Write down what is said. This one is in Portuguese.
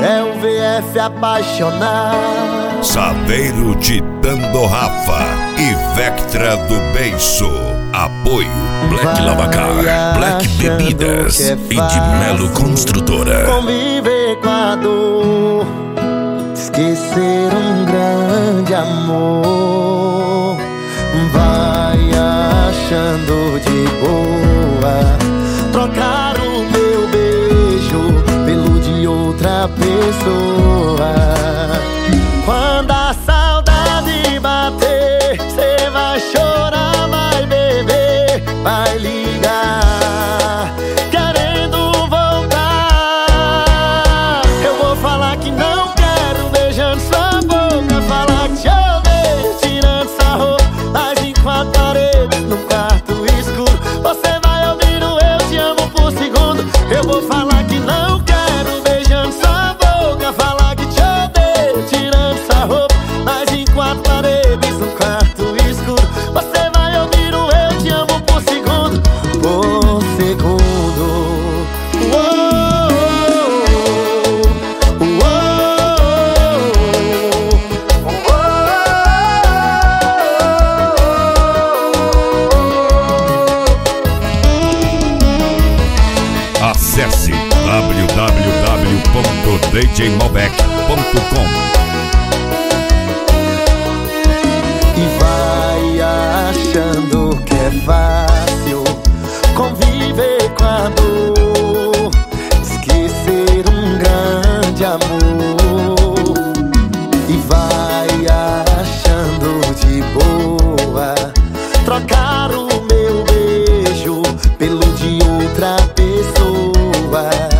é o VF apaixonado. Saveiro de Tandorrafa e Vectra do Beiço. Apoio Black Lavacar, Black Bebidas e de Melo Construtora. Conviver com a dor, esquecer um grande amor. Vai achando de boa trocar o meu beijo pelo de outra pessoa. Quando a saudade bater, cê vai chorar, vai beber, vai ligar querendo voltar. Eu vou falar que não quero, beijando sua boca, falar que te odeio, tirando sua roupa, mas em quatro paredes, num quarto escuro, você vai ouvir o eu te amo por segundo. Eu vou falar que não quero, beijando sua boca, falar que te odeio, tirando sua roupa, mas em quatro paredes, num quarto escuro, você vai ouvir o eu te amo por segundo. Por segundo. Acesse www.djmalbec.com E vai achando que é fácil conviver com a dor, esquecer um grande amor. E vai achando de boa trocar o meu beijo pelo de outra pessoa.